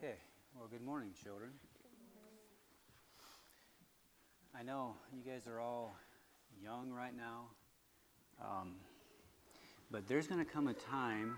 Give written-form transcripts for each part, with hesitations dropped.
Okay, well, good morning, children. I know you guys are all young right now, but there's going to come a time,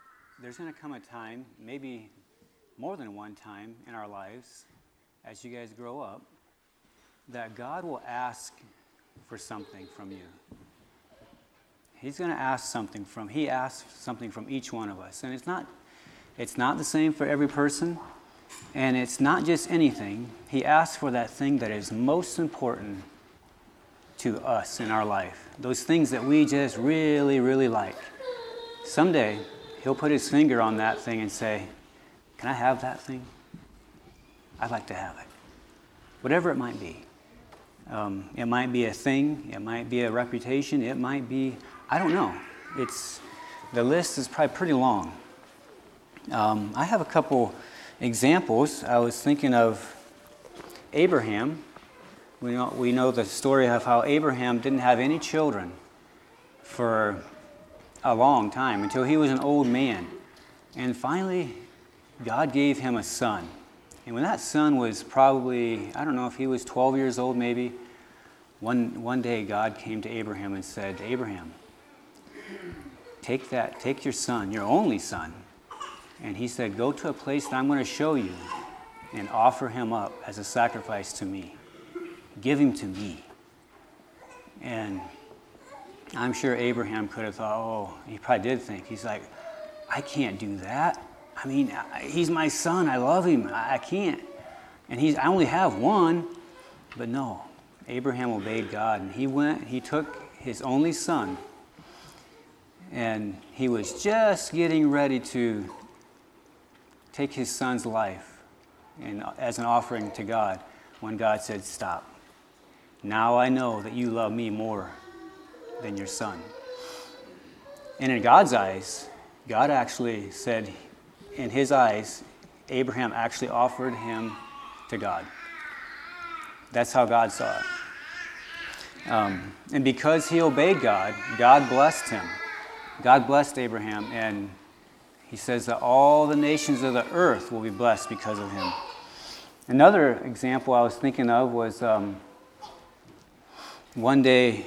maybe more than one time in our lives, as you guys grow up, that God will ask for something from you. He's going to ask something He asks something from each one of us, and it's not the same for every person, and it's not just anything. He asks for that thing that is most important to us in our life, those things that we just really, really like. Someday, He'll put His finger on that thing and say, "Can I have that thing? I'd like to have it." Whatever it might be. It might be a thing, it might be a reputation, it might be, I don't know. The list is probably pretty long. I have a couple examples. I was thinking of Abraham. We know the story of how Abraham didn't have any children for a long time, until he was an old man. And finally, God gave him a son. And when that son was probably, I don't know if he was 12 years old maybe, one day God came to Abraham and said, "Abraham, take your son, your only son." And he said, "Go to a place that I'm going to show you and offer him up as a sacrifice to me. Give him to me." And I'm sure Abraham could have thought, he probably did think, he's like, "I can't do that. I mean, he's my son. I love him. I can't. And I only have one." But no, Abraham obeyed God, and he took his only son, and he was just getting ready to take his son's life as an offering to God when God said, "Stop. Now I know that you love me more than your son." And in God's eyes, God actually said, in his eyes, Abraham actually offered him to God. That's how God saw it. And because he obeyed God, God blessed him. God blessed Abraham, and he says that all the nations of the earth will be blessed because of him. Another example I was thinking of was one day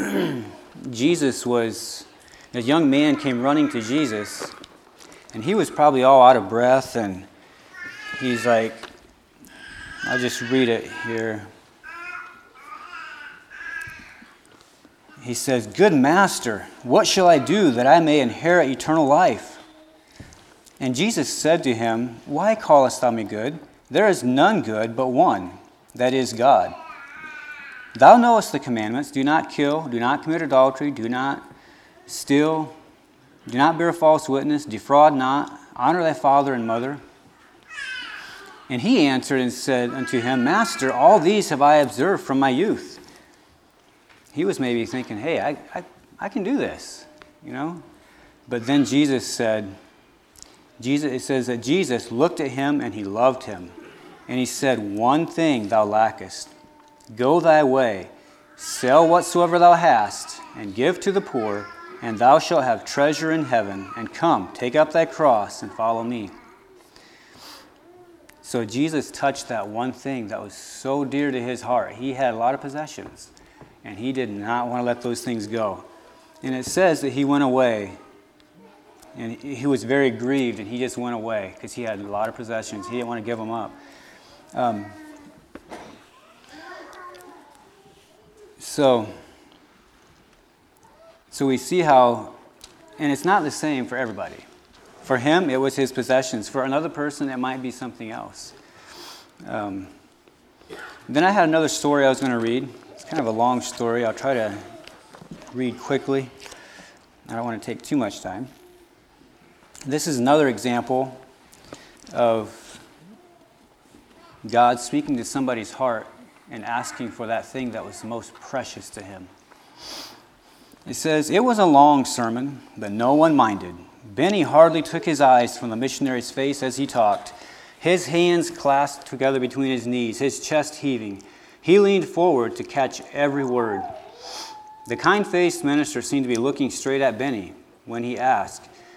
a young man came running to Jesus, and he was probably all out of breath, and he's like, I'll just read it here. He says, "Good master, what shall I do that I may inherit eternal life?" And Jesus said to him, "Why callest thou me good? There is none good but one, that is God. Thou knowest the commandments: do not kill, do not commit adultery, do not steal, do not bear false witness, defraud not, honor thy father and mother." And he answered and said unto him, "Master, all these have I observed from my youth." He was maybe thinking, "Hey, I can do this, you know." But then it says that Jesus looked at him and he loved him. And he said, "One thing thou lackest. Go thy way, sell whatsoever thou hast, and give to the poor, and thou shalt have treasure in heaven. And come, take up thy cross and follow me." So Jesus touched that one thing that was so dear to his heart. He had a lot of possessions, and he did not want to let those things go. And it says that he went away, and he was very grieved, and he just went away because he had a lot of possessions. He didn't want to give them up. So we see how, and it's not the same for everybody. For him, it was his possessions. For another person, it might be something else. Then I had another story I was going to read. It's kind of a long story. I'll try to read quickly. I don't want to take too much time. This is another example of God speaking to somebody's heart and asking for that thing that was most precious to him. It says, "It was a long sermon, but no one minded. Benny hardly took his eyes from the missionary's face as he talked. His hands clasped together between his knees, his chest heaving. He leaned forward to catch every word. The kind-faced minister seemed to be looking straight at Benny when he asked,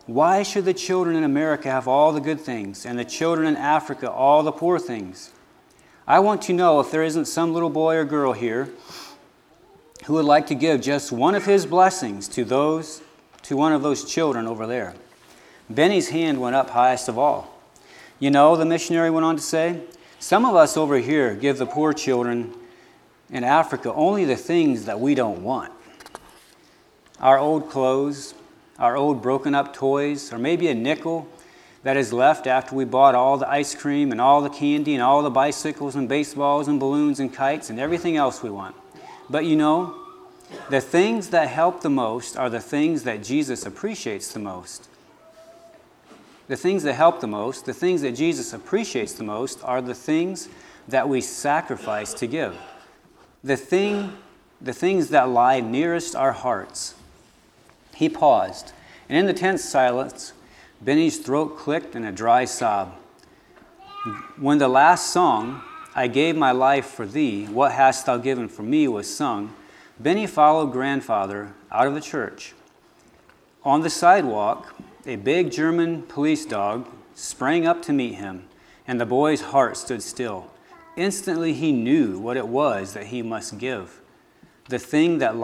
Why should the children in America have all the good things and the children in Africa all the poor things? I want to know if there isn't some little boy or girl here who would like to give just one of his blessings to one of those children over there. Benny's hand went up highest of all. You know, the missionary went on to say, some of us over here give the poor children in Africa only the things that we don't want. Our old clothes, our old broken up toys, or maybe a nickel that is left after we bought all the ice cream and all the candy and all the bicycles and baseballs and balloons and kites and everything else we want. But you know, the things that help the most are the things that Jesus appreciates the most. The things that help the most, the things that Jesus appreciates the most, are the things that we sacrifice to give. The things that lie nearest our hearts. He paused, and in the tense silence, Benny's throat clicked in a dry sob. When the last song, I gave my life for thee, what hast thou given for me, was sung, Benny followed grandfather out of the church. On the sidewalk, a big German police dog sprang up to meet him, and the boy's heart stood still. Instantly he knew what it was that he must give, the things that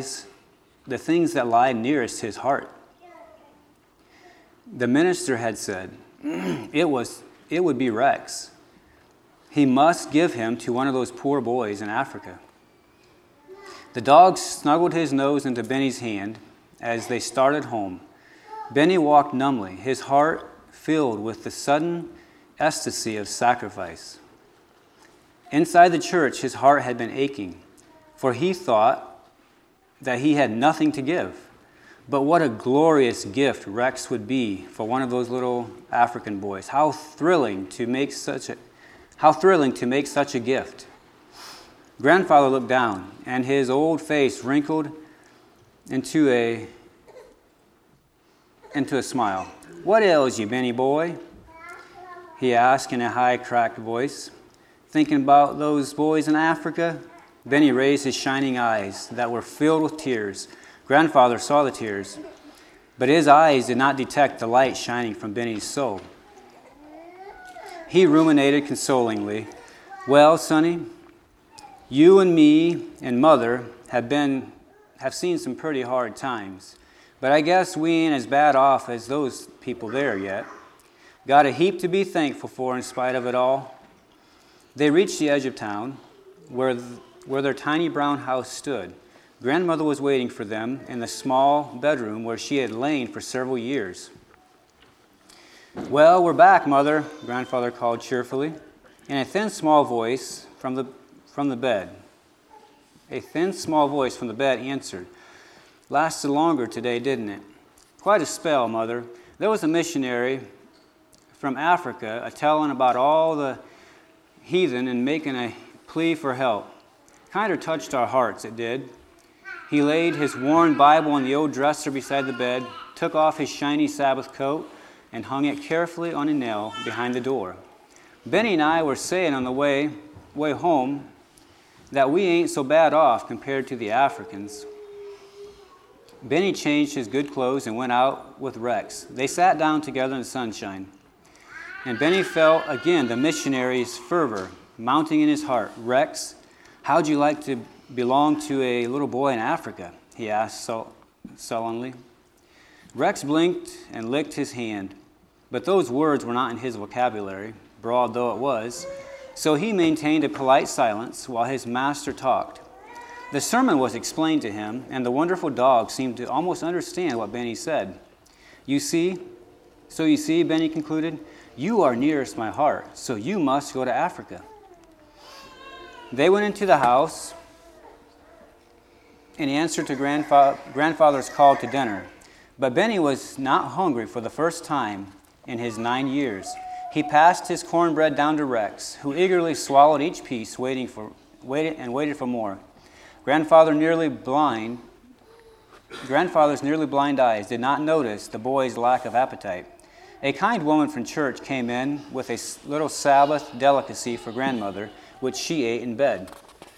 lie nearest his heart. The minister had said, it would be Rex. He must give him to one of those poor boys in Africa. The dog snuggled his nose into Benny's hand as they started home. Benny walked numbly, his heart filled with the sudden ecstasy of sacrifice. Inside the church, his heart had been aching, for he thought that he had nothing to give. But what a glorious gift Rex would be for one of those little African boys. How thrilling to make such a gift. Grandfather looked down, and his old face wrinkled into a smile. What ails you, Benny boy? He asked in a high, cracked voice. Thinking about those boys in Africa? Benny raised his shining eyes that were filled with tears. Grandfather saw the tears, but his eyes did not detect the light shining from Benny's soul. He ruminated consolingly. Well, Sonny, you and me and Mother have seen some pretty hard times, but I guess we ain't as bad off as those people there yet. Got a heap to be thankful for in spite of it all. They reached the edge of town, where their tiny brown house stood. Grandmother was waiting for them in the small bedroom where she had lain for several years. Well, we're back, Mother, Grandfather called cheerfully, in a thin, small voice from the bed. A thin, small voice from the bed answered. Lasted longer today, didn't it? Quite a spell, Mother. There was a missionary from Africa a-telling about all the heathen and making a plea for help. Kinder touched our hearts, it did. He laid his worn Bible on the old dresser beside the bed, took off his shiny Sabbath coat, and hung it carefully on a nail behind the door. Benny and I were saying on the way home that we ain't so bad off compared to the Africans. Benny changed his good clothes and went out with Rex. They sat down together in the sunshine. And Benny felt again the missionary's fervor mounting in his heart. Rex, how'd you like to belong to a little boy in Africa? He asked sullenly. Rex blinked and licked his hand, but those words were not in his vocabulary, broad though it was, so he maintained a polite silence while his master talked. The sermon was explained to him, and the wonderful dog seemed to almost understand what Benny said. You see, Benny concluded, you are nearest my heart, so you must go to Africa. They went into the house in answer to grandfather's call to dinner. But Benny was not hungry for the first time in his 9 years. He passed his cornbread down to Rex, who eagerly swallowed each piece, waited for more. Grandfather's nearly blind eyes did not notice the boy's lack of appetite. A kind woman from church came in with a little Sabbath delicacy for grandmother, which she ate in bed.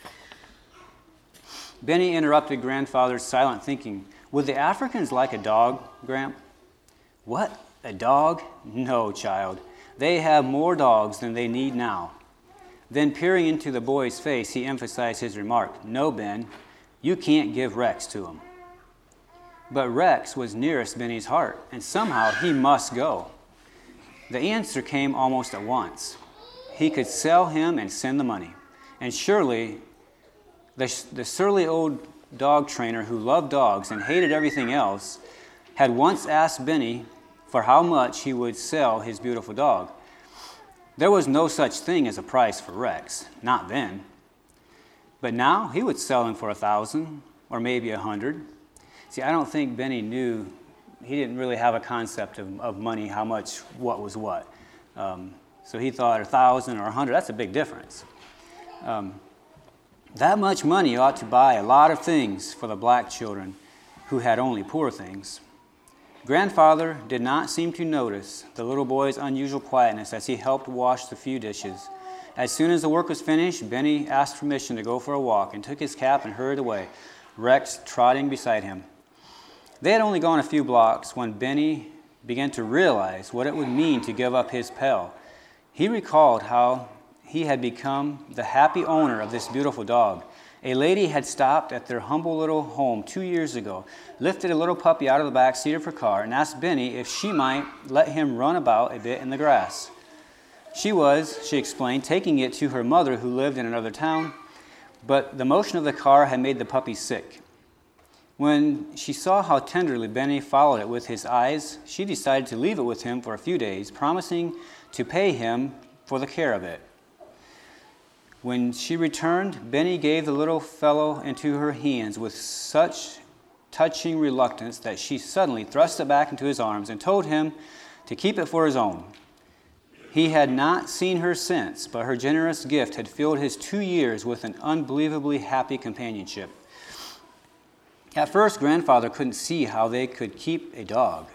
Benny interrupted grandfather's silent thinking. Would the Africans like a dog, Gramp? What? A dog? No, child. They have more dogs than they need now. Then peering into the boy's face, he emphasized his remark. No, Ben, you can't give Rex to him. But Rex was nearest Benny's heart, and somehow he must go. The answer came almost at once. He could sell him and send the money. And surely the surly old dog trainer who loved dogs and hated everything else had once asked Benny for how much he would sell his beautiful dog. There was no such thing as a price for Rex, not then. But now he would sell him for 1,000 or maybe 100. See, I don't think Benny knew, he didn't really have a concept of money, how much, what was what. So he thought 1,000 or 100, that's a big difference. That much money ought to buy a lot of things for the black children who had only poor things. Grandfather did not seem to notice the little boy's unusual quietness as he helped wash the few dishes. As soon as the work was finished, Benny asked permission to go for a walk and took his cap and hurried away, Rex trotting beside him. They had only gone a few blocks when Benny began to realize what it would mean to give up his pal. He recalled how he had become the happy owner of this beautiful dog. A lady had stopped at their humble little home 2 years ago, lifted a little puppy out of the back seat of her car, and asked Benny if she might let him run about a bit in the grass. She explained, taking it to her mother who lived in another town, but the motion of the car had made the puppy sick. When she saw how tenderly Benny followed it with his eyes, she decided to leave it with him for a few days, promising to pay him for the care of it. When she returned, Benny gave the little fellow into her hands with such touching reluctance that she suddenly thrust it back into his arms and told him to keep it for his own. He had not seen her since, but her generous gift had filled his 2 years with an unbelievably happy companionship. At first, Grandfather couldn't see how they could keep a dog,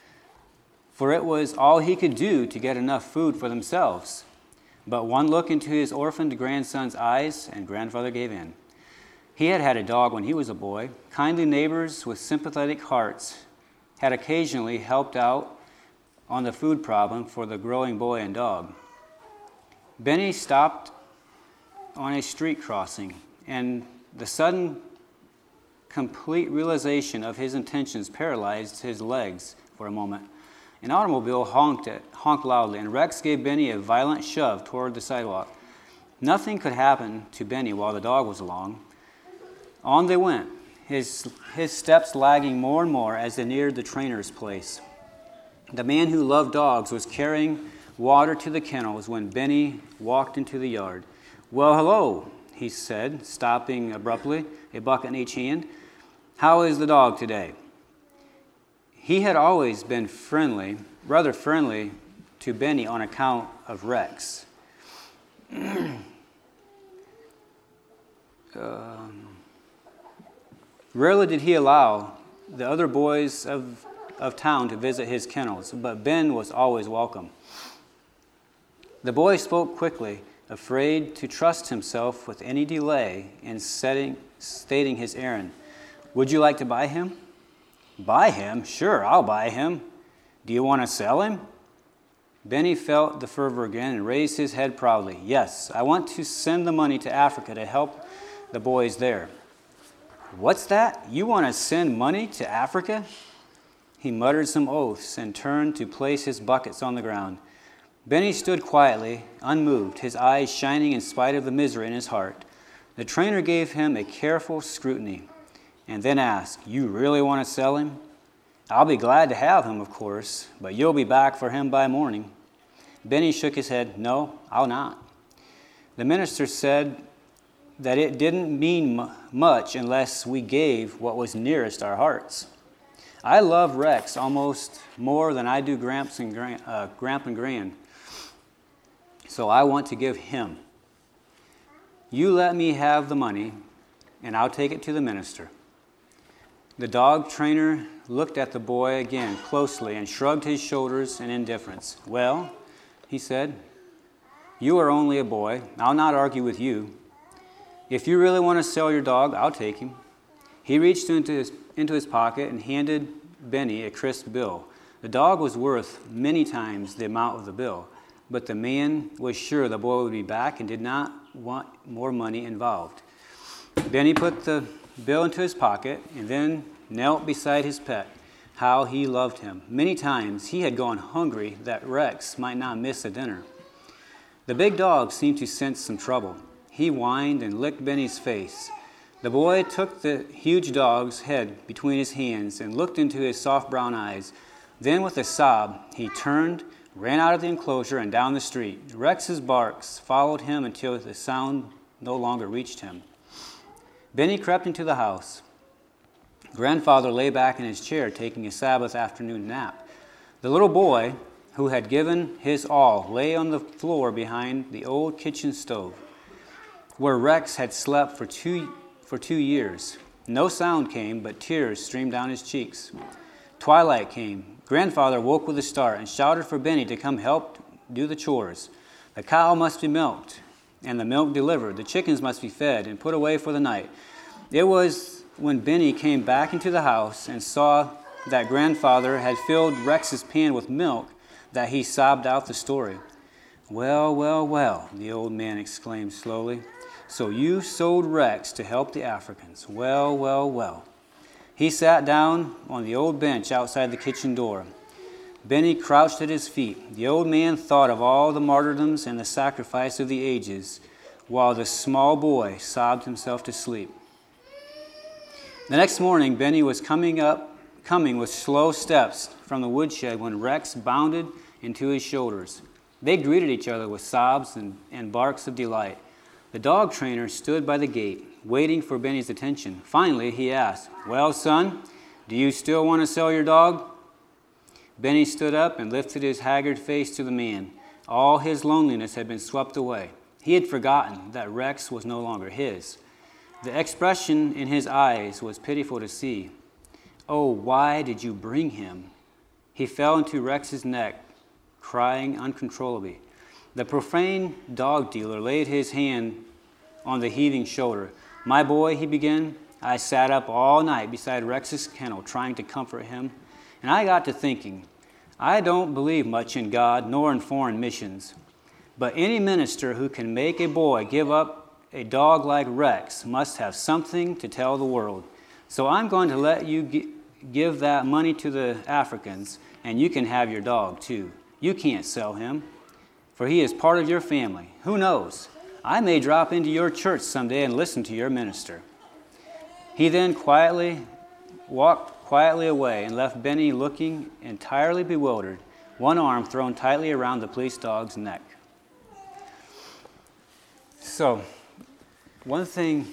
for it was all he could do to get enough food for themselves. But one look into his orphaned grandson's eyes, and Grandfather gave in. He had had a dog when he was a boy. Kindly neighbors with sympathetic hearts had occasionally helped out on the food problem for the growing boy and dog. Benny stopped on a street crossing, and the sudden complete realization of his intentions paralyzed his legs for a moment. An automobile honked loudly, and Rex gave Benny a violent shove toward the sidewalk. Nothing could happen to Benny while the dog was along. On they went, his steps lagging more and more as they neared the trainer's place. The man who loved dogs was carrying water to the kennels when Benny walked into the yard. Well, hello, he said, stopping abruptly, a bucket in each hand. How is the dog today? He had always been rather friendly to Benny on account of Rex. Rarely did he allow the other boys of town to visit his kennels, but Ben was always welcome. The boy spoke quickly, afraid to trust himself with any delay in stating his errand. Would you like to buy him? Buy him? Sure, I'll buy him. Do you want to sell him? Benny felt the fervor again and raised his head proudly. Yes, I want to send the money to Africa to help the boys there. What's that? You want to send money to Africa? He muttered some oaths and turned to place his buckets on the ground. Benny stood quietly, unmoved, his eyes shining in spite of the misery in his heart. The trainer gave him a careful scrutiny and then asked, You really want to sell him? I'll be glad to have him, of course, but you'll be back for him by morning. Benny shook his head. No, I'll not. The minister said that it didn't mean much unless we gave what was nearest our hearts. I love Rex almost more than I do Gramp and Gran, so I want to give him. You let me have the money, and I'll take it to the minister. The dog trainer looked at the boy again closely and shrugged his shoulders in indifference. Well, he said, you are only a boy. I'll not argue with you. If you really want to sell your dog, I'll take him. He reached into his pocket and handed Benny a crisp bill. The dog was worth many times the amount of the bill, but the man was sure the boy would be back and did not want more money involved. Benny put the bill into his pocket and then knelt beside his pet. How he loved him. Many times he had gone hungry that Rex might not miss a dinner. The big dog seemed to sense some trouble. He whined and licked Benny's face. The boy took the huge dog's head between his hands and looked into his soft brown eyes. Then with a sob, he turned, ran out of the enclosure and down the street. Rex's barks followed him until the sound no longer reached him. Benny crept into the house. Grandfather lay back in his chair taking a Sabbath afternoon nap. The little boy, who had given his all, lay on the floor behind the old kitchen stove, where Rex had slept for two years. No sound came, but tears streamed down his cheeks. Twilight came. Grandfather woke with a start and shouted for Benny to come help do the chores. The cow must be milked and the milk delivered. The chickens must be fed and put away for the night. It was when Benny came back into the house and saw that Grandfather had filled Rex's pan with milk that he sobbed out the story. Well, well, well, the old man exclaimed slowly. So you sold Rex to help the Africans. Well, well, well. He sat down on the old bench outside the kitchen door. Benny crouched at his feet. The old man thought of all the martyrdoms and the sacrifice of the ages, while the small boy sobbed himself to sleep. The next morning, Benny was coming with slow steps from the woodshed when Rex bounded into his shoulders. They greeted each other with sobs and barks of delight. The dog trainer stood by the gate, waiting for Benny's attention. Finally, he asked, "Well, son, do you still want to sell your dog?" Benny stood up and lifted his haggard face to the man. All his loneliness had been swept away. He had forgotten that Rex was no longer his. The expression in his eyes was pitiful to see. "Oh, why did you bring him?" He fell into Rex's neck, crying uncontrollably. The profane dog dealer laid his hand on the heaving shoulder. "My boy," he began, "I sat up all night beside Rex's kennel trying to comfort him, and I got to thinking, I don't believe much in God nor in foreign missions, but any minister who can make a boy give up a dog like Rex must have something to tell the world. So I'm going to let you give that money to the Africans, and you can have your dog too. You can't sell him, for he is part of your family. Who knows? I may drop into your church someday and listen to your minister." He then walked quietly away and left Benny looking entirely bewildered, one arm thrown tightly around the police dog's neck. So, one thing,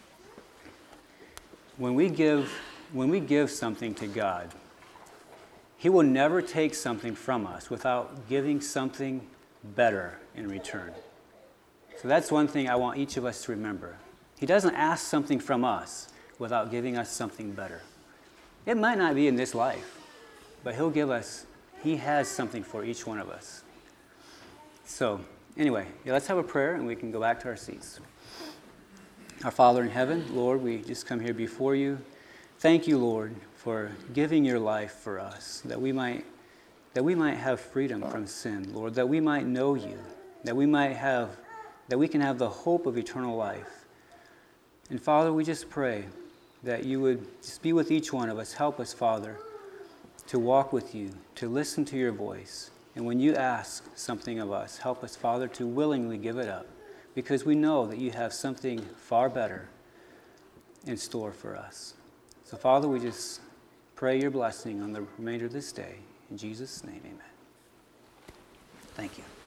when we give something to God, He will never take something from us without giving something better in return. So that's one thing I want each of us to remember. He doesn't ask something from us without giving us something better. It might not be in this life, but He has something for each one of us. So, anyway, let's have a prayer and we can go back to our seats. Our Father in heaven, Lord, we just come here before you. Thank you, Lord, for giving your life for us, that we might have freedom from sin, Lord, that we might know you, that we can have the hope of eternal life. And Father, we just pray that you would just be with each one of us. Help us, Father, to walk with you, to listen to your voice. And when you ask something of us, help us, Father, to willingly give it up, because we know that you have something far better in store for us. So, Father, we just pray your blessing on the remainder of this day. In Jesus' name, amen. Thank you.